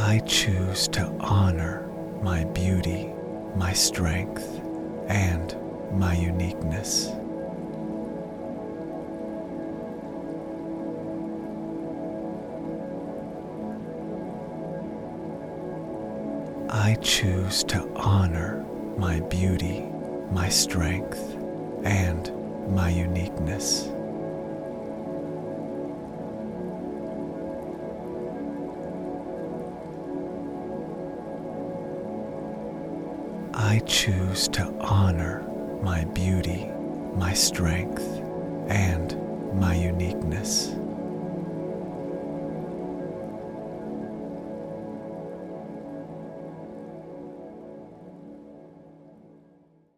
I choose to honor my beauty, my strength, and my uniqueness. I choose to honor my beauty, my strength, and my uniqueness. I choose to honor my beauty, my strength, and my uniqueness.